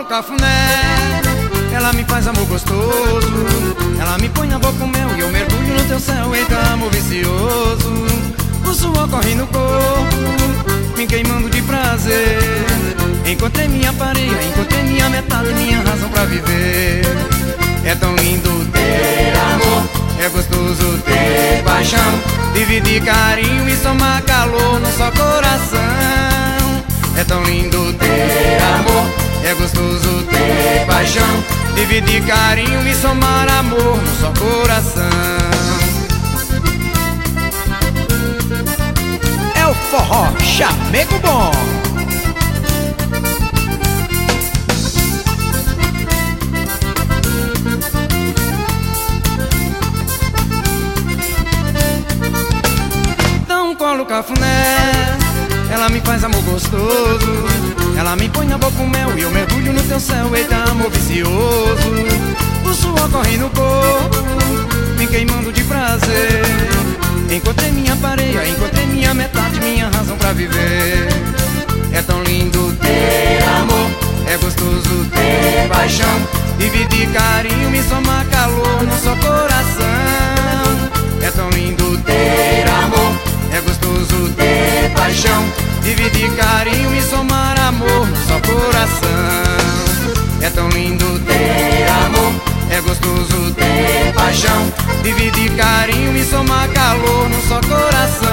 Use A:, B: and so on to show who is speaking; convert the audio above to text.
A: colo cafuné, ela me faz amor gostoso. Ela me põe na boca com mel e eu mergulho no teu céu. Eita, amor vicioso. O suor corre no corpo, me queimando de prazer. Encontrei minha pareia, encontrei minha metade, minha razão pra viver. É tão lindo ter amor, é gostoso ter paixão, dividir carinho e somar calor no só coração. É tão lindo ter amor, é gostoso ter paixão, dividir carinho e somar amor no só coração.
B: É o forró chamego bom.
A: Colo cafuné, ela me faz amor gostoso. Ela me põe na boca com mel e eu mergulho no teu céu. Eita, amor vicioso. O suor corre no corpo, me queimando de prazer. Encontrei minha pareia, encontrei minha metade, minha razão pra viver. É tão lindo ter amor, é gostoso ter paixão, dividir carinho e somar calor no só coração. É tão lindo ter amor, é gostoso ter paixão, dividir carinho e somar amor no só coração. É tão lindo ter amor, é gostoso ter paixão, dividir carinho e somar calor no só coração.